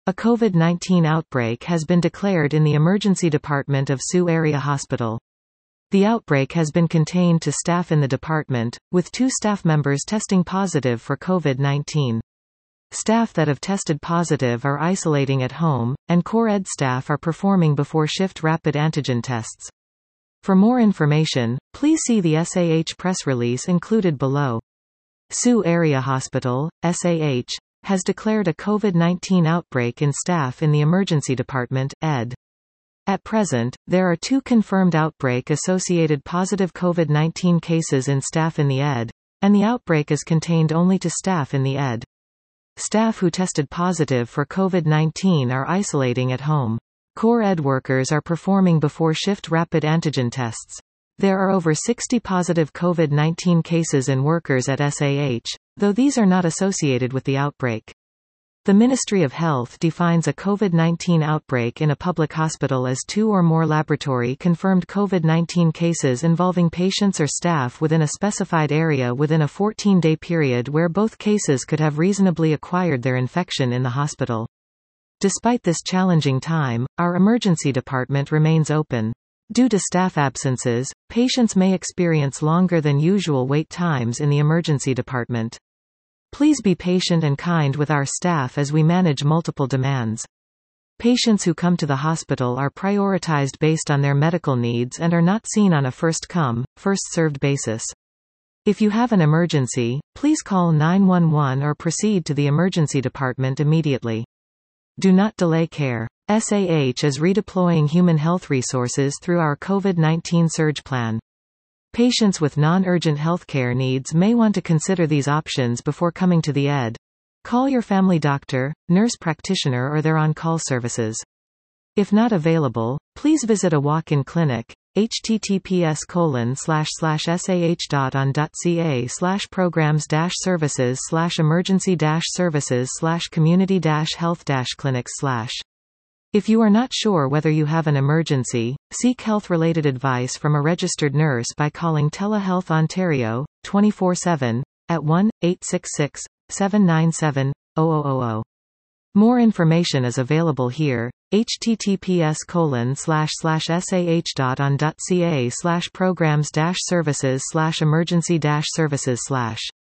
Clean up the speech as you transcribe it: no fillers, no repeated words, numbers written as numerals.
A COVID-19 outbreak has been declared in the emergency department of Sioux Area Hospital. The outbreak has been contained to staff in the department, with 2 staff members testing positive for COVID-19. Staff that have tested positive are isolating at home, and core ed staff are performing before-shift rapid antigen tests. For more information, please see the SAH press release included below. Sioux Area Hospital, SAH, has declared a COVID-19 outbreak in staff in the emergency department, ed. At present, there are 2 confirmed outbreak-associated positive COVID-19 cases in staff in the ed, and the outbreak is contained only to staff in the ed. Staff who tested positive for COVID-19 are isolating at home. Core ed workers are performing before-shift rapid antigen tests. There are over 60 positive COVID-19 cases in workers at SAH, though these are not associated with the outbreak. The Ministry of Health defines a COVID-19 outbreak in a public hospital as 2 or more laboratory-confirmed COVID-19 cases involving patients or staff within a specified area within a 14-day period where both cases could have reasonably acquired their infection in the hospital. Despite this challenging time, our emergency department remains open. Due to staff absences, patients may experience longer than usual wait times in the emergency department. Please be patient and kind with our staff as we manage multiple demands. Patients who come to the hospital are prioritized based on their medical needs and are not seen on a first-come, first-served basis. If you have an emergency, please call 911 or proceed to the emergency department immediately. Do not delay care. SAH is redeploying human health resources through our COVID-19 surge plan. Patients with non-urgent healthcare needs may want to consider these options before coming to the ed. Call your family doctor, nurse practitioner or their on-call services. If not available, please visit a walk-in clinic, https://sah.on.ca/programs-services/emergency-services/community-health-clinics/. If you are not sure whether you have an emergency, seek health-related advice from a registered nurse by calling Telehealth Ontario, 24/7, at 1-866-797-0000. More information is available here, https://sah.on.ca/programs-services/emergency-services/.